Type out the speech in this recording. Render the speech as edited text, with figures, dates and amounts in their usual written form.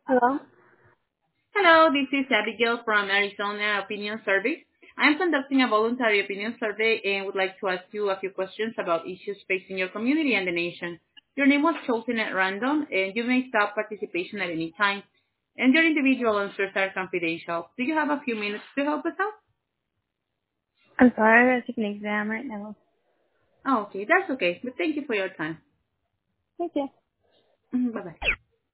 Hello? Hello, this is Abigail from Arizona Opinion Survey. I am conducting a voluntary opinion survey and would like to ask you a few questions about issues facing your community and the nation. Your name was chosen at random, and you may stop participation at any time. And your individual answers are confidential. Do you have a few minutes to help us out? I'm sorry, I took an exam right now. Oh, okay, that's okay. But thank you for your time. Thank you. Bye-bye.